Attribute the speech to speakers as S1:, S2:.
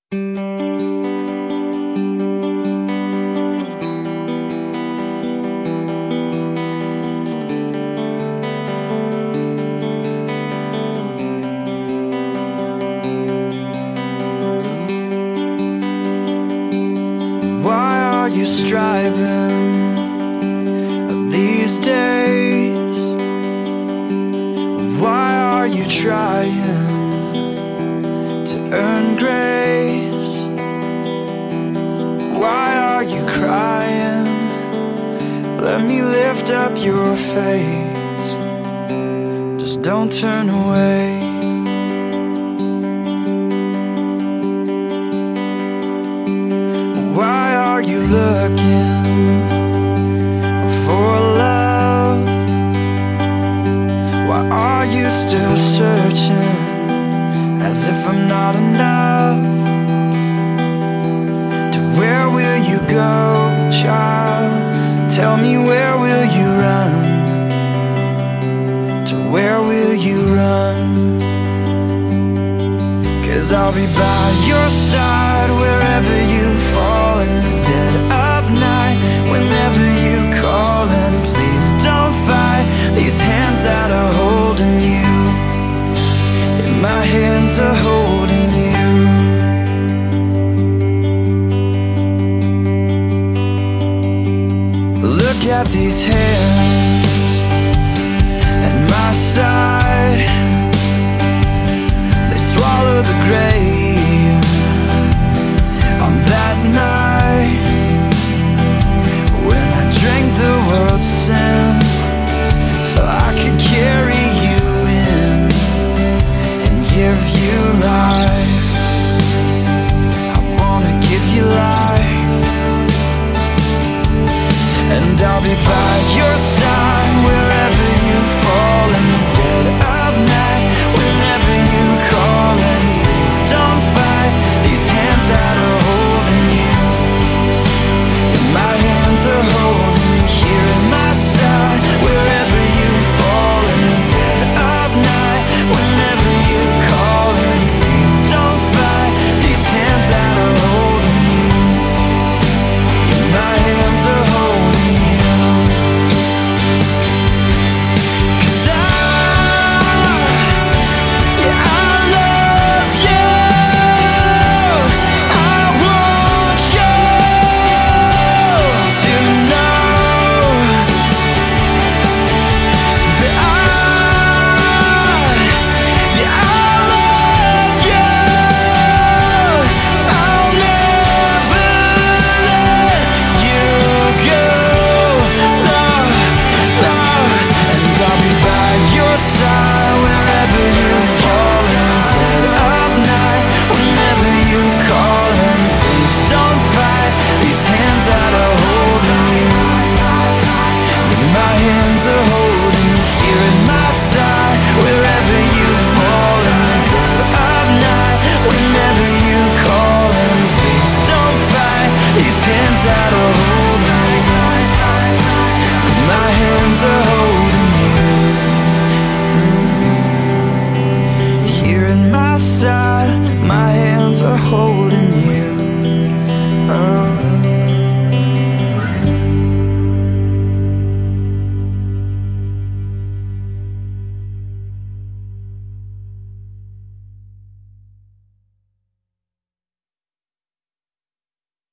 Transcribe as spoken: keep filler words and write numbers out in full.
S1: Why are you striving these days? Why are you trying to earn grace? Why are you crying? Let me lift up your face. Just don't turn away. Why are you looking for love? Why are you still searching as if I'm not enough? To where will you go, child? Tell me, where will you run? To where will you run? 'Cause I'll be by your side wherever you fall in the dead of night. Whenever you call, and please don't fight. These hands that are holding you, and my hands are holding you. Look at these hands.